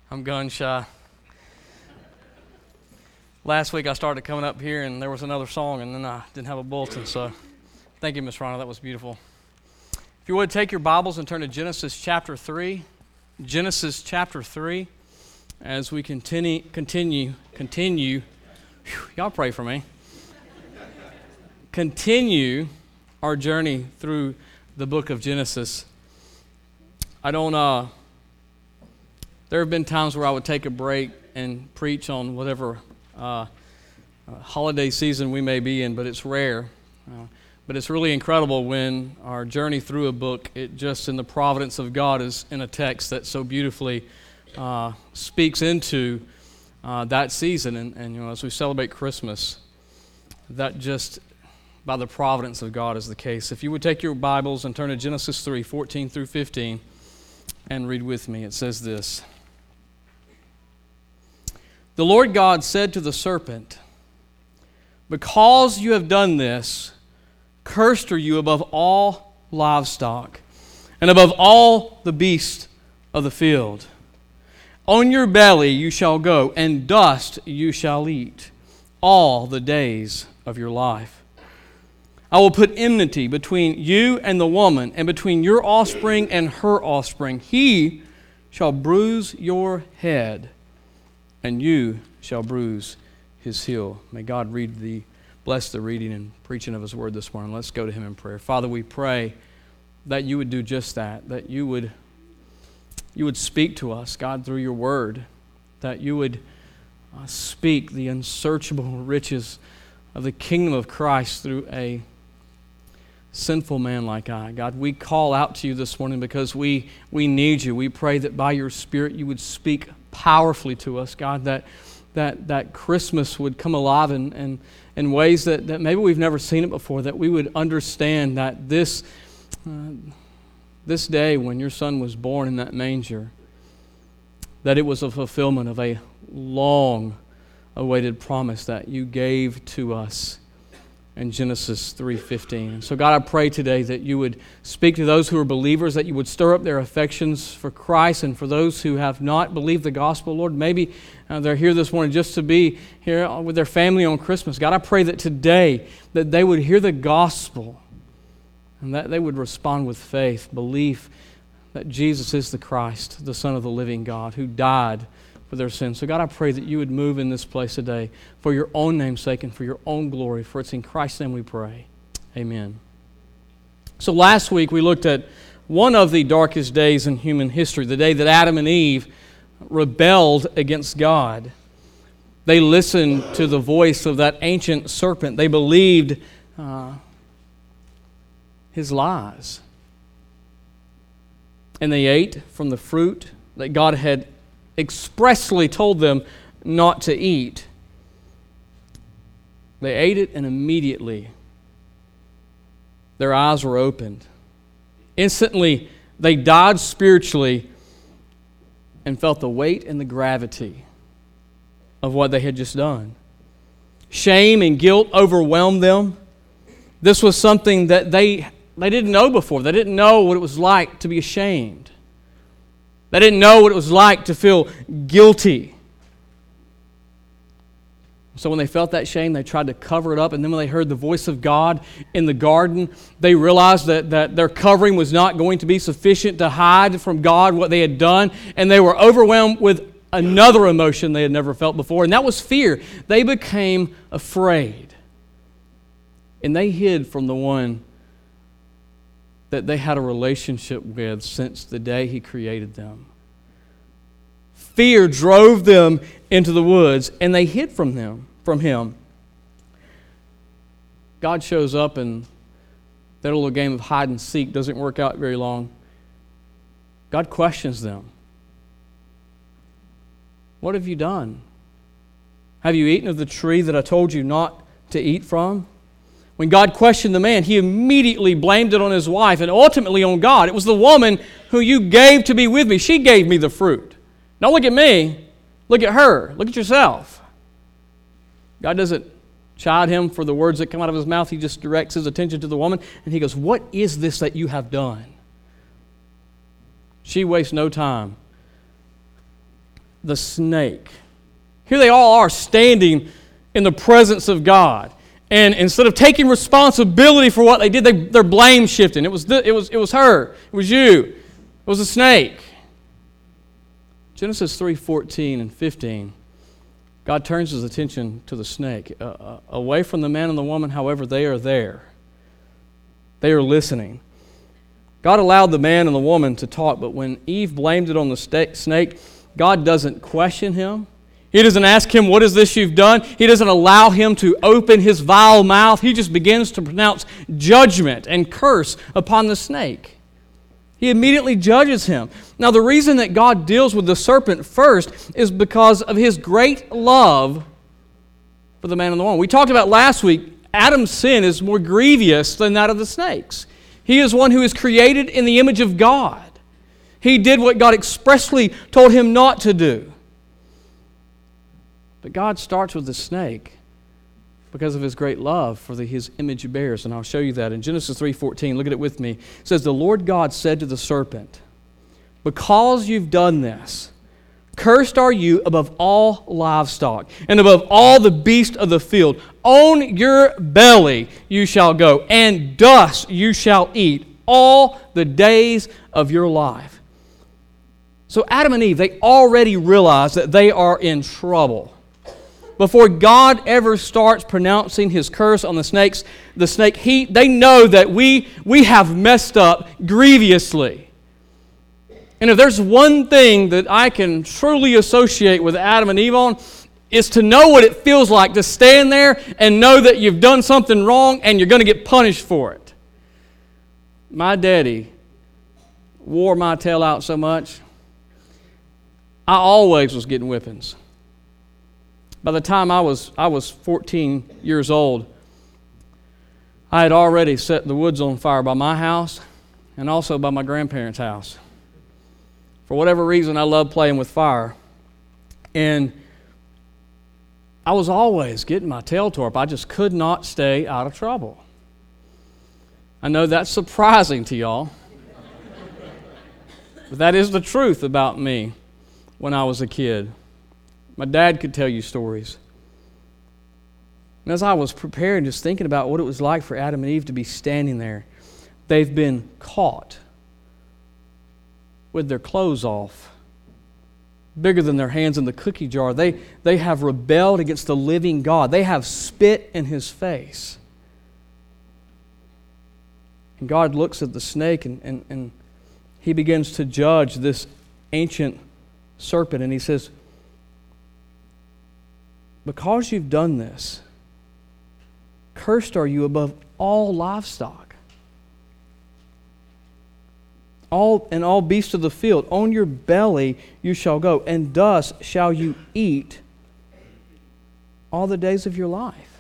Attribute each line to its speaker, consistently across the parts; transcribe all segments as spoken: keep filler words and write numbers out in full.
Speaker 1: I'm gun shy. Last week I started coming up here and there was another song and then I didn't have a bulletin, so thank you, Miss Rhonda, that was beautiful. If you would, take your Bibles and turn to Genesis chapter three. Genesis chapter three, as we continue, continue, continue, whew, y'all pray for me, continue our journey through the book of Genesis. I don't, uh, there have been times where I would take a break and preach on whatever uh, uh, holiday season we may be in, but it's rare. Uh, but it's really incredible when our journey through a book, it just in the providence of God is in a text that so beautifully uh, speaks into uh, that season. And, and you know, as we celebrate Christmas, that just by the providence of God is the case. If you would take your Bibles and turn to Genesis three, fourteen through fifteen, and read with me. It says this. The Lord God said to the serpent, "Because you have done this, cursed are you above all livestock, and above all the beasts of the field. On your belly you shall go, and dust you shall eat all the days of your life. I will put enmity between you and the woman, and between your offspring and her offspring. He shall bruise your head, and you shall bruise his heel." May God read the, bless the reading and preaching of his word this morning. Let's go to him in prayer. Father, we pray that you would do just that, that you would, you would speak to us, God, through your word, that you would uh, speak the unsearchable riches of the kingdom of Christ through a sinful man like I. God, we call out to you this morning because we, we need you. We pray that by your Spirit you would speak powerfully to us, God, that that, that Christmas would come alive in, in, in ways that, that maybe we've never seen it before, that we would understand that this, uh, this day when your Son was born in that manger, that it was a fulfillment of a long-awaited promise that you gave to us in Genesis three fifteen. So God, I pray today that you would speak to those who are believers, that you would stir up their affections for Christ, and for those who have not believed the gospel, Lord, maybe uh, they're here this morning just to be here with their family on Christmas. God, I pray that today that they would hear the gospel and that they would respond with faith, belief that Jesus is the Christ, the Son of the living God, who died for their sins. So God, I pray that you would move in this place today for your own name's sake and for your own glory. For it's in Christ's name we pray. Amen. So last week we looked at one of the darkest days in human history, the day that Adam and Eve rebelled against God. They listened to the voice of that ancient serpent. They believed uh, his lies. And they ate from the fruit that God had expressly told them not to eat. They ate it, and immediately their eyes were opened. Instantly, they died spiritually and felt the weight and the gravity of what they had just done. Shame and guilt overwhelmed them. This was something that they, they didn't know before. They didn't know what it was like to be ashamed. They didn't know what it was like to feel guilty. So when they felt that shame, they tried to cover it up. And then when they heard the voice of God in the garden, they realized that, that their covering was not going to be sufficient to hide from God what they had done. And they were overwhelmed with another emotion they had never felt before, and that was fear. They became afraid. And they hid from the one that they had a relationship with since the day He created them. Fear drove them into the woods, and they hid from them, from Him. God shows up, and that little game of hide and seek doesn't work out very long. God questions them. What have you done? Have you eaten of the tree that I told you not to eat from? When God questioned the man, he immediately blamed it on his wife and ultimately on God. It was the woman who you gave to be with me. She gave me the fruit. Don't look at me. Look at her. Look at yourself. God doesn't chide him for the words that come out of his mouth. He just directs his attention to the woman, and he goes, "What is this that you have done?" She wastes no time the snake. Here they all are standing in the presence of God. And instead of taking responsibility for what they did, they, they're blame shifting. It was, the, it, was, it was her. It was you. It was a snake. Genesis three fourteen and fifteen, God turns his attention to the snake. Uh, uh, away from the man and the woman, however, they are there. They are listening. God allowed the man and the woman to talk, but when Eve blamed it on the sta- snake, God doesn't question him. He doesn't ask him, what is this you've done? He doesn't allow him to open his vile mouth. He just begins to pronounce judgment and curse upon the snake. He immediately judges him. Now, the reason that God deals with the serpent first is because of his great love for the man and the woman. We talked about last week, Adam's sin is more grievous than that of the snakes. He is one who is created in the image of God. He did what God expressly told him not to do. But God starts with the snake because of his great love for the, his image bearers. And I'll show you that in Genesis three fourteen. Look at it with me. It says, the Lord God said to the serpent, because you've done this, cursed are you above all livestock and above all the beasts of the field. On your belly you shall go, and dust you shall eat all the days of your life. So Adam and Eve, they already realize that they are in trouble. Before God ever starts pronouncing his curse on the snakes, the snake, he, they know that we, we have messed up grievously. And if there's one thing that I can truly associate with Adam and Eve on, is to know what it feels like to stand there and know that you've done something wrong and you're going to get punished for it. My daddy wore my tail out so much, I always was getting whippings. By the time I was I was fourteen years old, I had already set the woods on fire by my house and also by my grandparents' house. For whatever reason, I loved playing with fire. And I was always getting my tail tore up. I just could not stay out of trouble. I know that's surprising to y'all, but that is the truth about me when I was a kid. My dad could tell you stories. And as I was preparing, just thinking about what it was like for Adam and Eve to be standing there, they've been caught with their clothes off, bigger than their hands in the cookie jar. They, they have rebelled against the living God. They have spit in his face. And God looks at the snake and, and, and he begins to judge this ancient serpent, and he says, because you've done this, cursed are you above all livestock, all and all beasts of the field. On your belly you shall go, and dust shall you eat all the days of your life.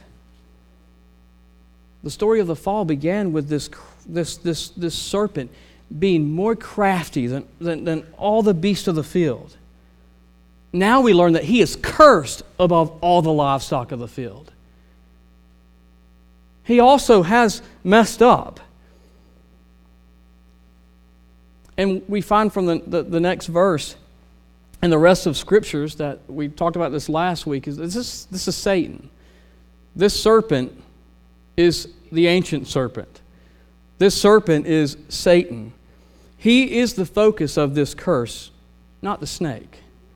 Speaker 1: The story of the fall began with this, this, this, this serpent being more crafty than, than, than all the beasts of the field. Now we learn that he is cursed above all the livestock of the field. He also has messed up. And we find from the, the, the next verse and the rest of scriptures that we talked about this last week, is this is, this is Satan. This serpent is the ancient serpent. This serpent is Satan. He is the focus of this curse, not the snake.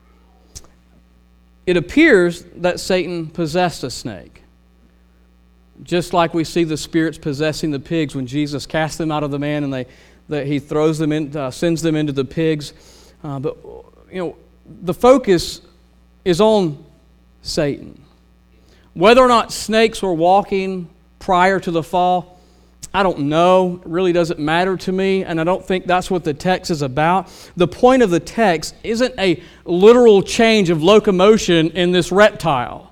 Speaker 1: It appears that Satan possessed a snake. Just like we see the spirits possessing the pigs when Jesus cast them out of the man and they, that he throws them in, uh, sends them into the pigs. Uh, but you know, the focus is on Satan. Whether or not snakes were walking prior to the fall, I don't know. It really doesn't matter to me, and I don't think that's what the text is about. The point of the text isn't a literal change of locomotion in this reptile.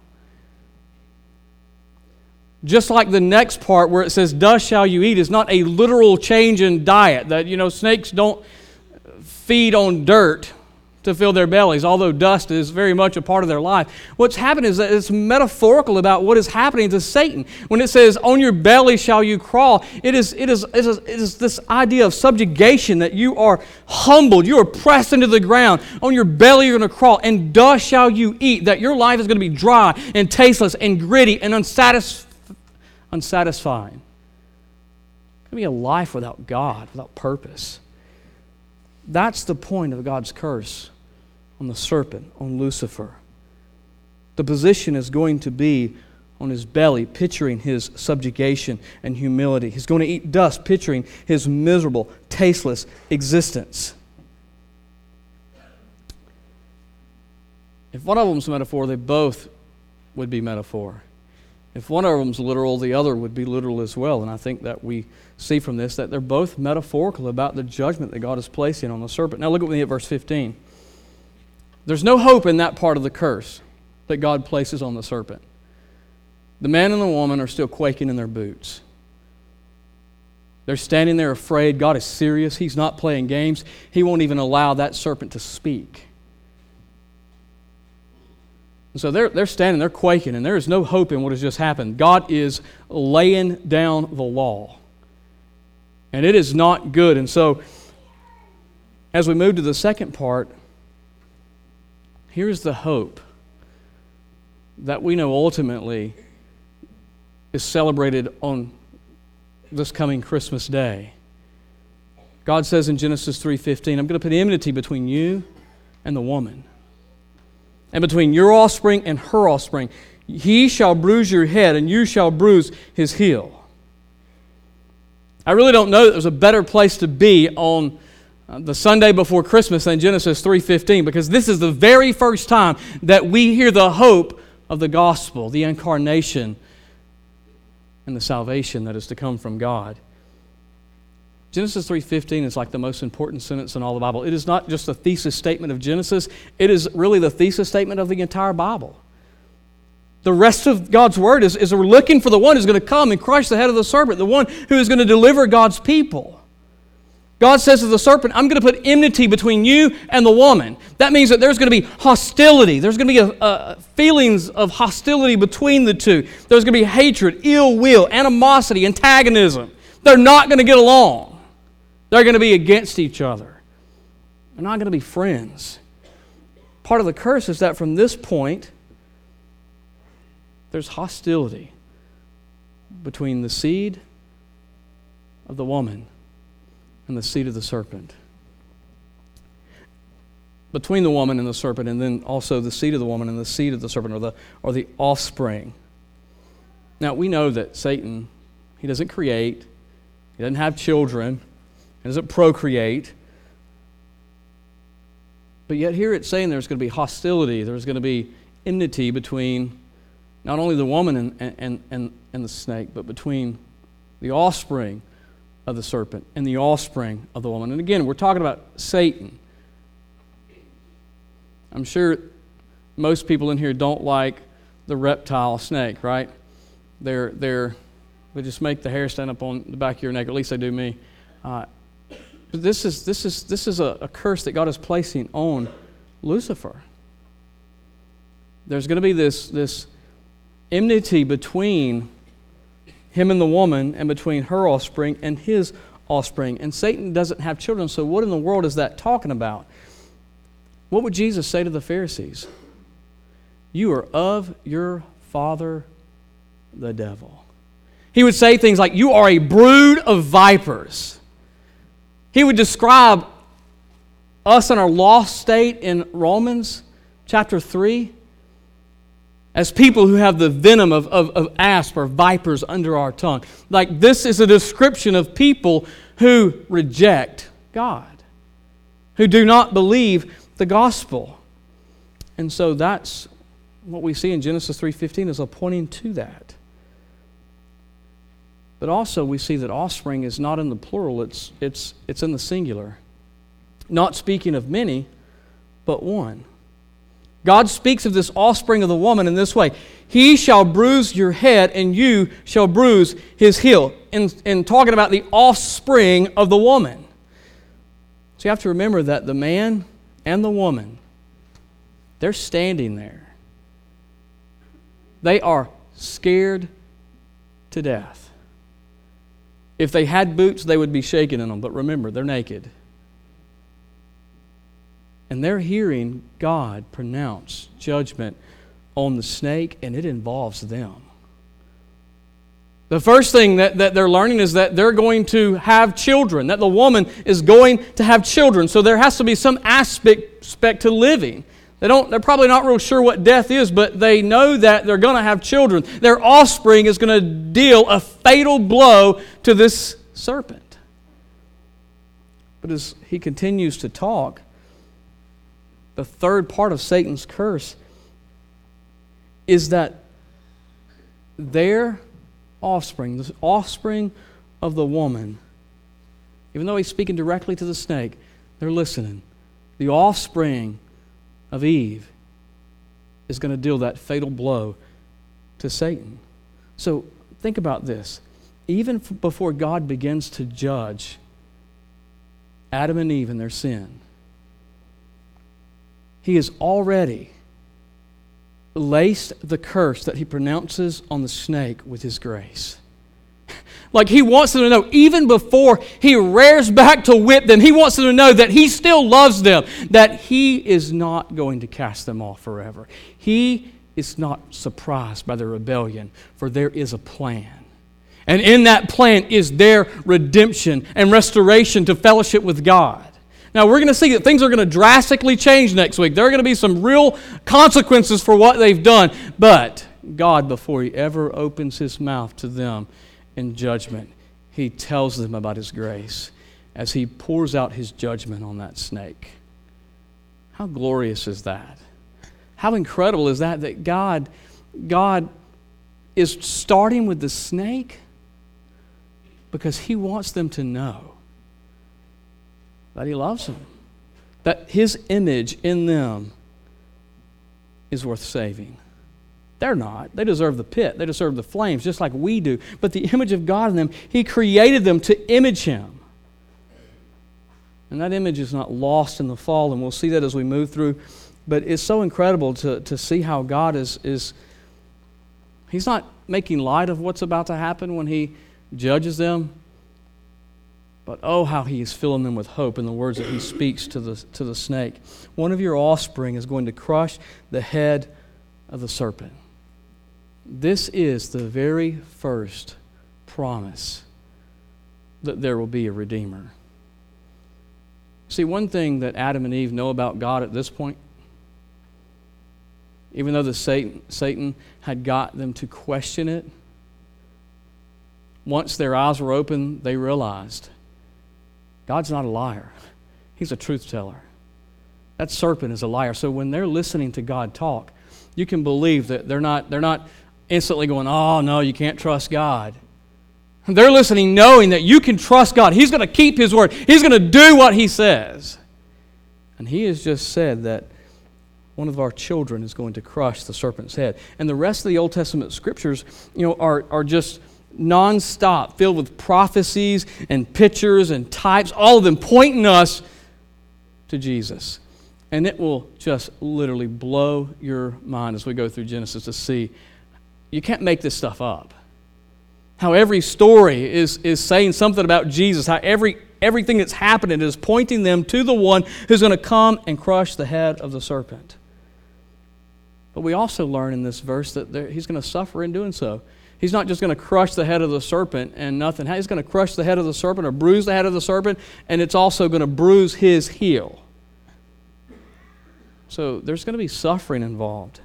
Speaker 1: Just like the next part where it says, dust shall you eat, is not a literal change in diet. That, you know, snakes don't feed on dirt to fill their bellies, although dust is very much a part of their life. What's happened is that it's metaphorical about what is happening to Satan. When it says, on your belly shall you crawl, it is, it is, it is, it is this idea of subjugation, that you are humbled, you are pressed into the ground. On your belly you're going to crawl, and dust shall you eat, that your life is going to be dry and tasteless and gritty and unsatisf- unsatisfying. It's going to be a life without God, without purpose. That's the point of God's curse on the serpent, on Lucifer. The position is going to be on his belly, picturing his subjugation and humility. He's going to eat dust, picturing his miserable, tasteless existence. If one of them's metaphor, they both would be metaphor. If one of them's literal, the other would be literal as well. And I think that we see from this that they're both metaphorical about the judgment that God is placing on the serpent. Now look with me at verse fifteen. There's no hope in that part of the curse that God places on the serpent. The man and the woman are still quaking in their boots. They're standing there afraid. God is serious. He's not playing games. He won't even allow that serpent to speak. And so they're, they're standing, they're quaking, and there is no hope in what has just happened. God is laying down the law. And it is not good. And so, as we move to the second part, here's the hope that we know ultimately is celebrated on this coming Christmas day. God says in Genesis three fifteen, I'm going to put enmity between you and the woman, and between your offspring and her offspring. He shall bruise your head, and you shall bruise his heel. I really don't know that there's a better place to be on the Sunday before Christmas than Genesis three fifteen, because this is the very first time that we hear the hope of the gospel, the incarnation, and the salvation that is to come from God. Genesis three fifteen is like the most important sentence in all the Bible. It is not just a thesis statement of Genesis. It is really the thesis statement of the entire Bible. The rest of God's Word is, is we're looking for the one who's going to come and crush the head of the serpent, the one who is going to deliver God's people. God says to the serpent, I'm going to put enmity between you and the woman. That means that there's going to be hostility. There's going to be a, a feelings of hostility between the two. There's going to be hatred, ill will, animosity, antagonism. They're not going to get along. They're going to be against each other. They're not going to be friends. Part of the curse is that from this point, there's hostility between the seed of the woman and the seed of the serpent. Between the woman and the serpent, and then also the seed of the woman and the seed of the serpent, or the, or the offspring. Now, we know that Satan, he doesn't create, he doesn't have children, he doesn't procreate. But yet here it's saying there's going to be hostility, there's going to be enmity between not only the woman and, and, and, and the snake, but between the offspring of the serpent and the offspring of the woman. And again, we're talking about Satan. I'm sure most people in here don't like the reptile snake, right? They're, they're, they just make the hair stand up on the back of your neck. At least they do me. Uh, but this is, this is, this is a, a curse that God is placing on Lucifer. There's going to be this, this enmity between him and the woman, and between her offspring and his offspring. And Satan doesn't have children, so what in the world is that talking about? What would Jesus say to the Pharisees? You are of your father, the devil. He would say things like, you are a brood of vipers. He would describe us in our lost state in Romans chapter three as people who have the venom of, of, of asp or vipers under our tongue. Like, this is a description of people who reject God, who do not believe the gospel. And so that's what we see in Genesis three fifteen is a pointing to that. But also we see that offspring is not in the plural, it's, it's, it's in the singular. Not speaking of many, but one. God speaks of this offspring of the woman in this way. He shall bruise your head, and you shall bruise his heel. In, in talking about the offspring of the woman. So you have to remember that the man and the woman, they're standing there. They are scared to death. If they had boots, they would be shaking in them. But remember, they're naked. And they're hearing God pronounce judgment on the snake, and it involves them. The first thing that, that they're learning is that they're going to have children, that the woman is going to have children. So there has to be some aspect, aspect to living. They don't, they're probably not real sure what death is, but they know that they're going to have children. Their offspring is going to deal a fatal blow to this serpent. But as he continues to talk, the third part of Satan's curse is that their offspring, the offspring of the woman, even though he's speaking directly to the snake, they're listening. The offspring of Eve is going to deal that fatal blow to Satan. So think about this. Even before God begins to judge Adam and Eve and their sin, He has already laced the curse that He pronounces on the snake with His grace. Like He wants them to know, even before He rears back to whip them, He wants them to know that He still loves them, that He is not going to cast them off forever. He is not surprised by their rebellion, for there is a plan. And in that plan is their redemption and restoration to fellowship with God. Now, we're going to see that things are going to drastically change next week. There are going to be some real consequences for what they've done. But God, before He ever opens His mouth to them in judgment, He tells them about His grace as He pours out His judgment on that snake. How glorious is that? How incredible is that, that God, God is starting with the snake because He wants them to know that He loves them, that His image in them is worth saving. They're not. They deserve the pit. They deserve the flames, just like we do. But the image of God in them, He created them to image Him. And that image is not lost in the fall, and we'll see that as we move through. But it's so incredible to, to see how God is, is, He's not making light of what's about to happen when He judges them. But oh, how He is filling them with hope in the words that He speaks to the, to the snake. One of your offspring is going to crush the head of the serpent. This is the very first promise that there will be a Redeemer. See, one thing that Adam and Eve know about God at this point, even though the Satan, Satan had got them to question it, once their eyes were open, they realized God's not a liar. He's a truth teller. That serpent is a liar. So when they're listening to God talk, you can believe that they're not, they're not instantly going, oh, no, you can't trust God. They're listening knowing that you can trust God. He's going to keep His word. He's going to do what He says. And He has just said that one of our children is going to crush the serpent's head. And the rest of the Old Testament scriptures, you know, are, are just nonstop, filled with prophecies and pictures and types, all of them pointing us to Jesus. And it will just literally blow your mind as we go through Genesis to see you can't make this stuff up. How every story is, is saying something about Jesus, how every everything that's happening is pointing them to the one who's going to come and crush the head of the serpent. But we also learn in this verse that there, He's going to suffer in doing so. He's not just going to crush the head of the serpent and nothing. He's going to crush the head of the serpent or bruise the head of the serpent, and it's also going to bruise his heel. So there's going to be suffering involved.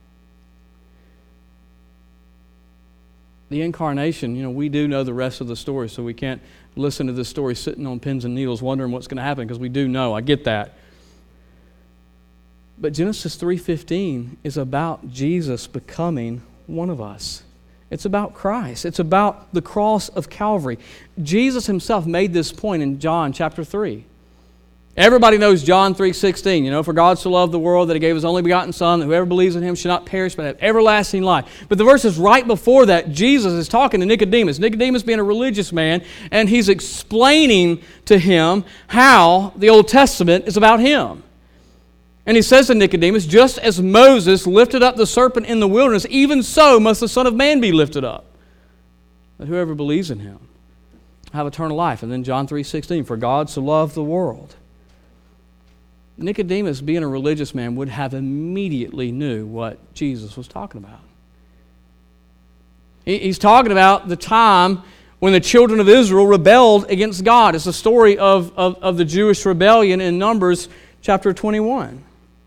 Speaker 1: The incarnation, you know, we do know the rest of the story, so we can't listen to this story sitting on pins and needles wondering what's going to happen, because we do know. I get that. But Genesis three fifteen is about Jesus becoming one of us. It's about Christ. It's about the cross of Calvary. Jesus Himself made this point in John chapter three. Everybody knows John three sixteen. You know, for God so loved the world that He gave His only begotten Son, that whoever believes in Him should not perish but have everlasting life. But the verses right before that, Jesus is talking to Nicodemus. Nicodemus being a religious man, and He's explaining to him how the Old Testament is about Him. And he says to Nicodemus, just as Moses lifted up the serpent in the wilderness, even so must the Son of Man be lifted up, that whoever believes in him have eternal life. And then John three sixteen, for God so loved the world. Nicodemus, being a religious man, would have immediately knew what Jesus was talking about. He's talking about the time when the children of Israel rebelled against God. It's the story of, of, of the Jewish rebellion in Numbers chapter twenty-one.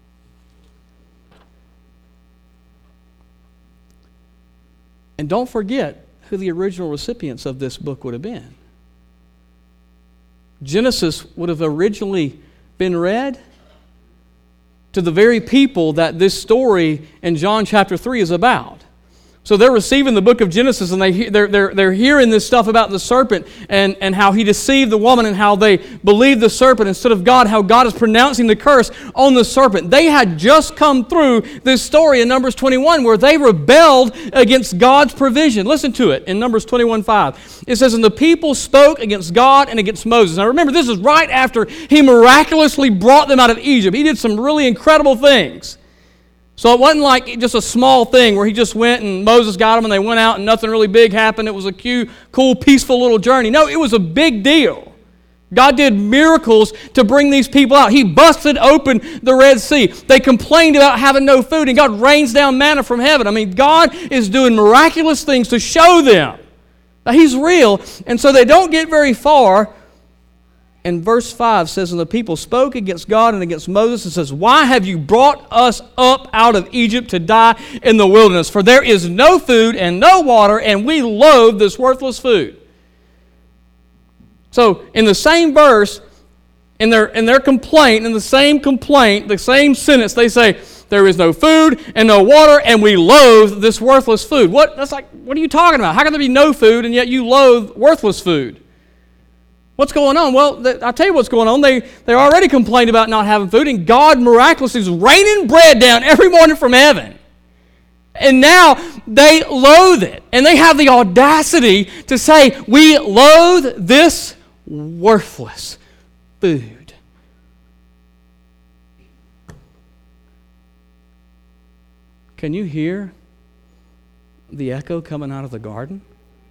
Speaker 1: And don't forget who the original recipients of this book would have been. Genesis would have originally been read to the very people that this story in John chapter three is about. So they're receiving the book of Genesis, and they, they're, they're, they're hearing this stuff about the serpent and, and how he deceived the woman and how they believed the serpent instead of God, how God is pronouncing the curse on the serpent. They had just come through this story in Numbers twenty-one where they rebelled against God's provision. Listen to it in Numbers twenty-one five. It says, and the people spoke against God and against Moses. Now remember, this is right after he miraculously brought them out of Egypt. He did some really incredible things. So it wasn't like just a small thing where he just went and Moses got them and they went out and nothing really big happened. It was a cute, cool, peaceful little journey. No, it was a big deal. God did miracles to bring these people out. He busted open the Red Sea. They complained about having no food, and God rains down manna from heaven. I mean, God is doing miraculous things to show them that He's real. And so they don't get very far. And verse five says, and the people spoke against God and against Moses and says, why have you brought us up out of Egypt to die in the wilderness? For there is no food and no water, and we loathe this worthless food. So in the same verse, in their, in their complaint, in the same complaint, the same sentence, they say, there is no food and no water, and we loathe this worthless food. What? That's like, what are you talking about? How can there be no food and yet you loathe worthless food? What's going on? Well, I'll tell you what's going on. They, they already complained about not having food, and God miraculously is raining bread down every morning from heaven. And now they loathe it. And they have the audacity to say, we loathe this worthless food. Can you hear the echo coming out of the garden?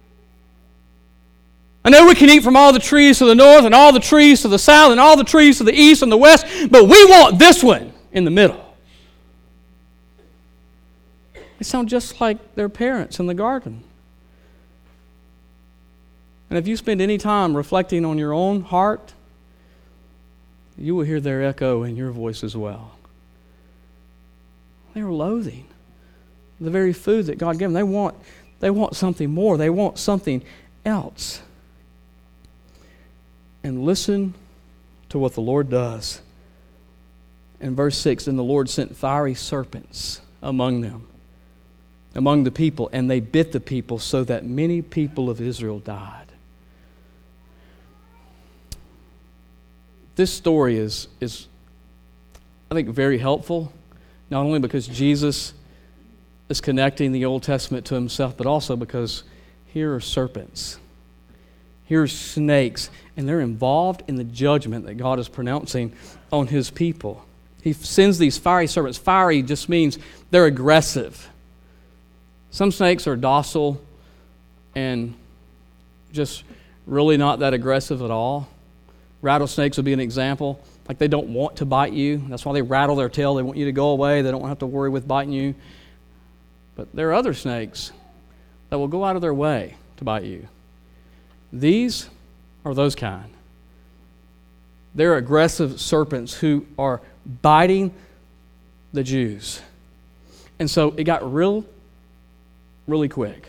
Speaker 1: I know we can eat from all the trees to the north and all the trees to the south and all the trees to the east and the west, but we want this one in the middle. They sound just like their parents in the garden. And if you spend any time reflecting on your own heart, you will hear their echo in your voice as well. They are loathing the very food that God gave them. They want, they want something more. They want something else. And listen to what the Lord does. In verse six, and the Lord sent fiery serpents among them, among the people, and they bit the people so that many people of Israel died. This story is, is, I think, very helpful, not only because Jesus is connecting the Old Testament to himself, but also because here are serpents. Here are snakes, and they're involved in the judgment that God is pronouncing on His people. He sends these fiery serpents. Fiery just means they're aggressive. Some snakes are docile and just really not that aggressive at all. Rattlesnakes would be an example. Like they don't want to bite you. That's why they rattle their tail. They want you to go away. They don't have to worry with biting you. But there are other snakes that will go out of their way to bite you. These are those kind. They're aggressive serpents who are biting the Jews. And so it got real, really quick.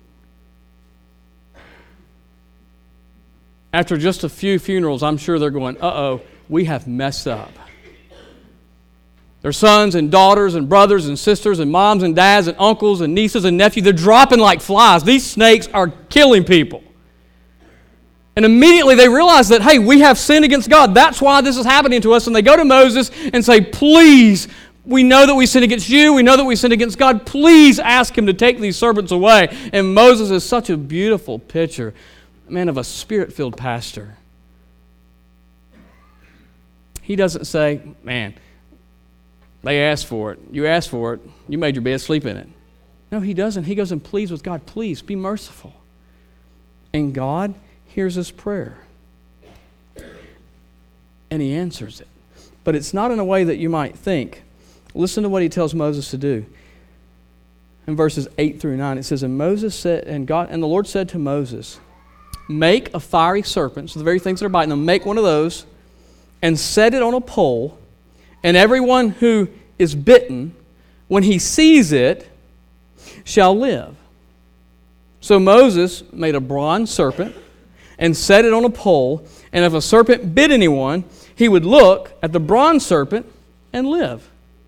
Speaker 1: After just a few funerals, I'm sure they're going, uh-oh, we have messed up. Their sons and daughters and brothers and sisters and moms and dads and uncles and nieces and nephews, they're dropping like flies. These snakes are killing people. And immediately they realize that, hey, we have sinned against God. That's why this is happening to us. And they go to Moses and say, please, we know that we sinned against you. We know that we sinned against God. Please ask Him to take these serpents away. And Moses is such a beautiful picture, man, of a spirit-filled pastor. He doesn't say, man, They asked for it. You asked for it. You made your bed, sleep in it. No, he doesn't. He goes and pleads with God, please be merciful. And God hears his prayer. And he answers it. But it's not in a way that you might think. Listen to what he tells Moses to do. In verses eight through nine, it says, And Moses said, and God, and the Lord said to Moses, make a fiery serpent, so the very things that are biting them, make one of those, and set it on a pole, and everyone who is bitten, when he sees it, shall live. So Moses made a bronze serpent and set it on a pole, and if a serpent bit anyone, he would look at the bronze serpent and live.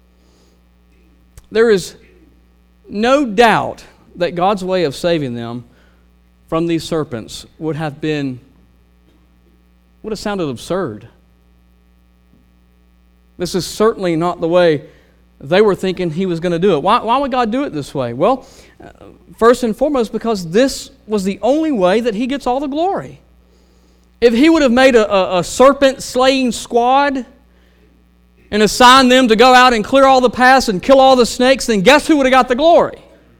Speaker 1: There is no doubt that God's way of saving them from these serpents would have been, would have sounded absurd. This is certainly not the way they were thinking he was going to do it. Why, why would God do it this way? Well, uh, first and foremost, because this was the only way that he gets all the glory. If he would have made a, a, a serpent-slaying squad and assigned them to go out and clear all the paths and kill all the snakes, then guess who would have got the glory?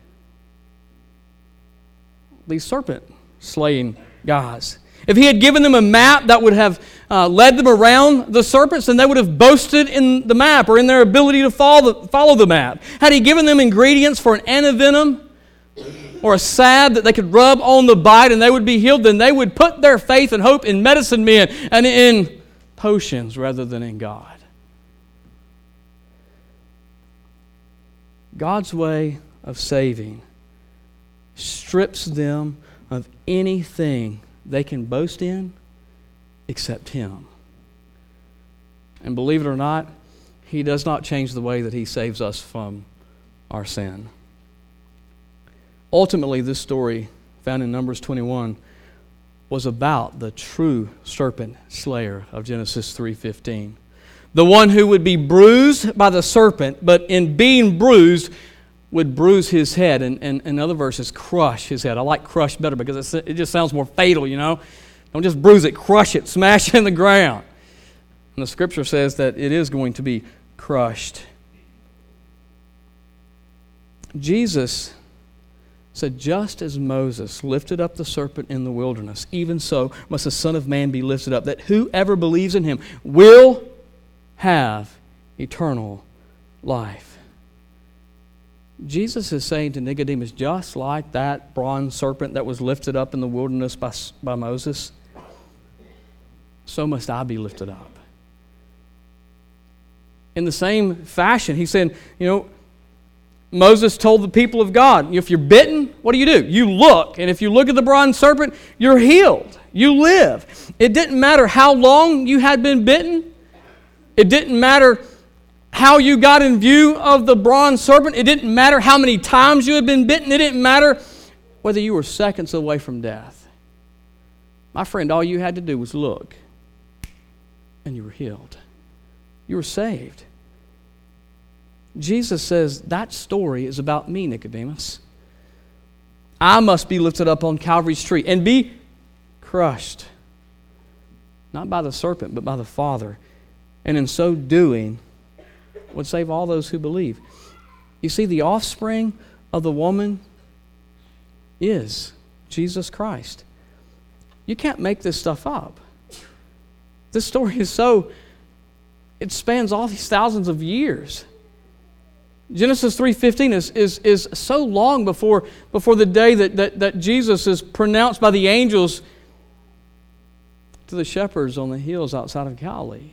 Speaker 1: These serpent-slaying guys. If he had given them a map that would have uh, led them around the serpents, then they would have boasted in the map or in their ability to follow the, follow the map. Had he given them ingredients for an antivenom or a salve that they could rub on the bite and they would be healed, then they would put their faith and hope in medicine men and in potions rather than in God. God's way of saving strips them of anything they can boast in except him. And believe it or not, he does not change the way that he saves us from our sin. Ultimately, this story found in Numbers twenty-one was about the true serpent slayer of Genesis three fifteen. The one who would be bruised by the serpent, but in being bruised would bruise his head, and, and in other verses, crush his head. I like crush better because it's, it just sounds more fatal, you know. Don't just bruise it, crush it, smash it in the ground. And the Scripture says that it is going to be crushed. Jesus said, just as Moses lifted up the serpent in the wilderness, even so must the Son of Man be lifted up, that whoever believes in him will have eternal life. Jesus is saying to Nicodemus, just like that bronze serpent that was lifted up in the wilderness by, by Moses, so must I be lifted up. In the same fashion, he said, you know, Moses told the people of God, if you're bitten, what do you do? You look, and if you look at the bronze serpent, you're healed. You live. It didn't matter how long you had been bitten. It didn't matter how you got in view of the bronze serpent. It didn't matter how many times you had been bitten. It didn't matter whether you were seconds away from death. My friend, all you had to do was look, and you were healed. You were saved. Jesus says, that story is about me, Nicodemus. I must be lifted up on Calvary's tree and be crushed, not by the serpent, but by the Father. And in so doing, would save all those who believe. You see, the offspring of the woman is Jesus Christ. You can't make this stuff up. This story is so, it spans all these thousands of years. Genesis three fifteen is, is, is so long before, before the day that, that, that Jesus is pronounced by the angels to the shepherds on the hills outside of Galilee.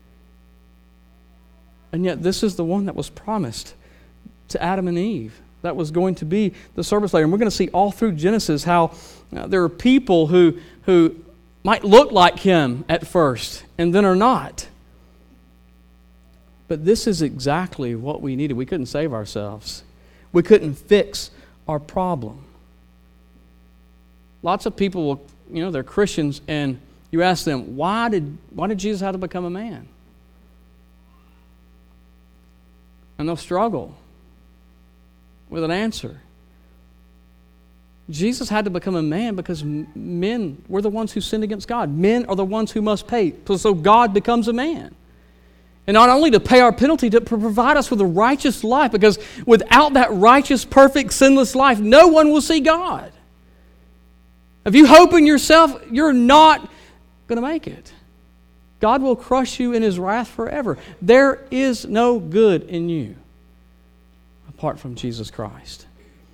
Speaker 1: And yet this is the one that was promised to Adam and Eve. That was going to be the serpent slayer. And we're going to see all through Genesis how uh, there are people who, who might look like him at first and then are not. But this is exactly what we needed. We couldn't save ourselves. We couldn't fix our problem. Lots of people will, you know, they're Christians, and you ask them, why did, why did Jesus have to become a man? And they'll struggle with an answer. Jesus had to become a man because men were the ones who sinned against God. Men are the ones who must pay. So God becomes a man. And not only to pay our penalty, to provide us with a righteous life, because without that righteous, perfect, sinless life, no one will see God. If you hope in yourself, you're not going to make it. God will crush you in His wrath forever. There is no good in you apart from Jesus Christ.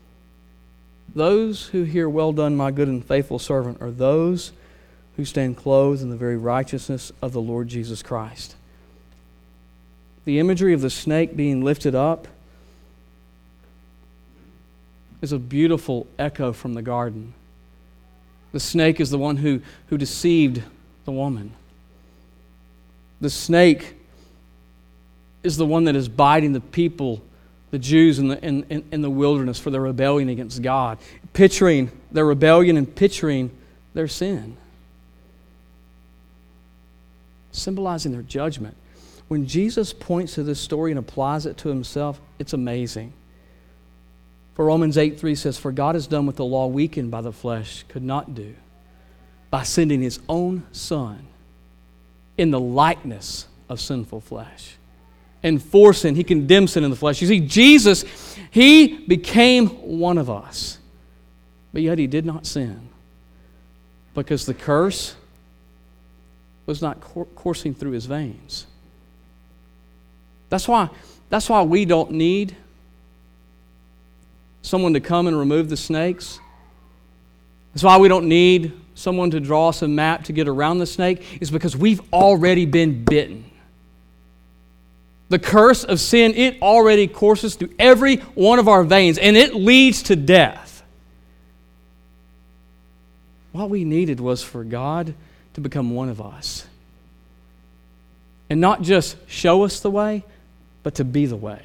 Speaker 1: Those who hear, "Well done, my good and faithful servant," are those who stand clothed in the very righteousness of the Lord Jesus Christ. The imagery of the snake being lifted up is a beautiful echo from the garden. The snake is the one who, who deceived the woman. The snake is the one that is biting the people, the Jews in the, in, in, in the wilderness for their rebellion against God, picturing their rebellion and picturing their sin, symbolizing their judgment. When Jesus points to this story and applies it to Himself, it's amazing. For Romans eight three says, "For God has done what the law weakened by the flesh could not do, by sending His own Son in the likeness of sinful flesh." And for sin, He condemned sin in the flesh. You see, Jesus, He became one of us, but yet He did not sin, because the curse was not coursing through His veins. That's why, that's why we don't need someone to come and remove the snakes. That's why we don't need someone to draw us a map to get around the snake, is because we've already been bitten. The curse of sin, it already courses through every one of our veins, and it leads to death. What we needed was for God to become one of us. And not just show us the way, but to be the way.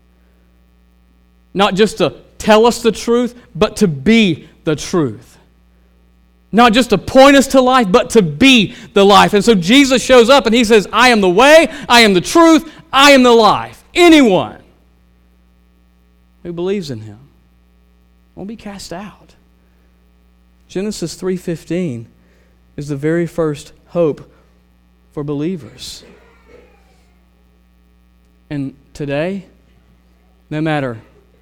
Speaker 1: Not just to tell us the truth, but to be the truth. Not just to point us to life, but to be the life. And so Jesus shows up and He says, "I am the way, I am the truth, I am the life." Anyone who believes in Him won't be cast out. Genesis three fifteen is the very first hope for believers. And today, no matter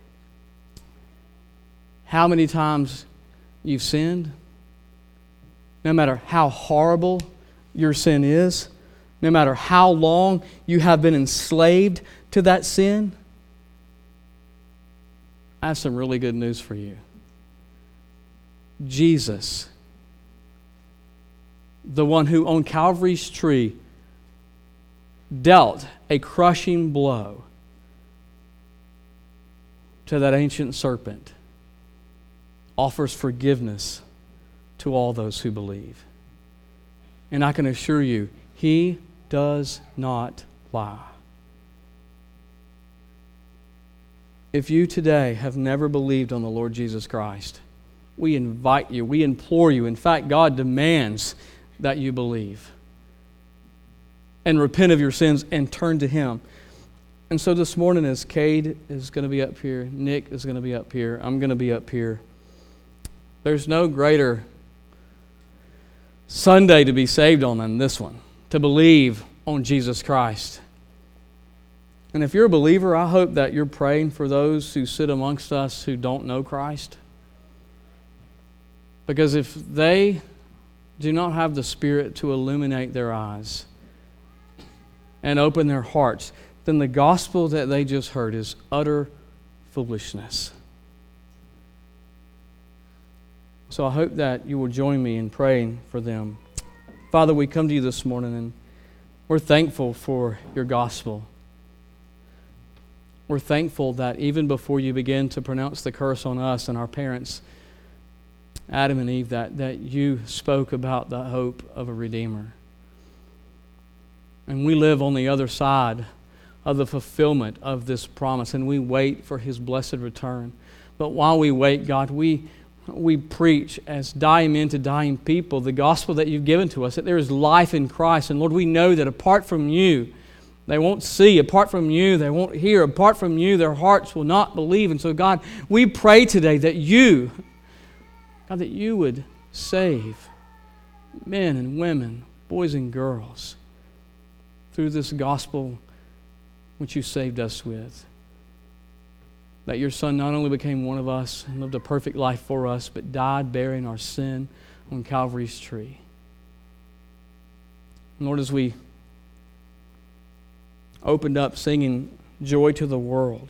Speaker 1: how many times you've sinned, no matter how horrible your sin is, no matter how long you have been enslaved to that sin, I have some really good news for you. Jesus, the one who on Calvary's tree dealt a crushing blow to that ancient serpent, offers forgiveness to all those who believe. And I can assure you, He does not lie. If you today have never believed on the Lord Jesus Christ, we invite you, we implore you, in fact, God demands that you believe and repent of your sins and turn to Him. And so this morning, as Cade is going to be up here, Nick is going to be up here, I'm going to be up here, there's no greater Sunday to be saved on than this one, to believe on Jesus Christ. And if you're a believer, I hope that you're praying for those who sit amongst us who don't know Christ. Because if they do not have the Spirit to illuminate their eyes and open their hearts, then the gospel that they just heard is utter foolishness. So I hope that you will join me in praying for them. Father, we come to you this morning and we're thankful for your gospel. We're thankful that even before you begin to pronounce the curse on us and our parents, Adam and Eve, that, that you spoke about the hope of a Redeemer. And we live on the other side of the fulfillment of this promise, and we wait for His blessed return. But while we wait, God, we we preach as dying men to dying people the gospel that you've given to us, that there is life in Christ. And Lord, we know that apart from you, they won't see. Apart from you, they won't hear. Apart from you, their hearts will not believe. And so, God, we pray today that you, God, that you would save men and women, boys and girls, through this gospel which you saved us with. That your Son not only became one of us and lived a perfect life for us, but died bearing our sin on Calvary's tree. And Lord, as we opened up singing Joy to the World,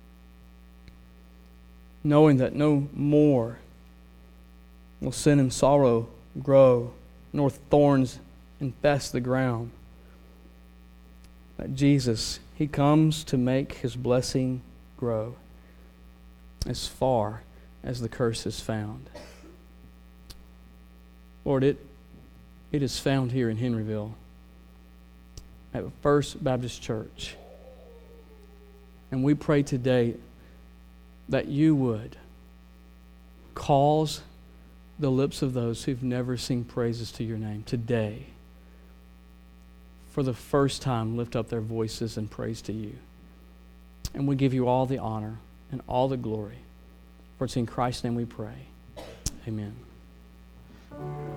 Speaker 1: knowing that no more will sin and sorrow grow, nor thorns infest the ground, that Jesus, He comes to make His blessing grow as far as the curse is found. Lord, it, it is found here in Henryville at First Baptist Church. And we pray today that you would cause the lips of those who've never sing praises to your name today, for the first time, lift up their voices in praise to you. And we give you all the honor and all the glory. For it's in Christ's name we pray. Amen.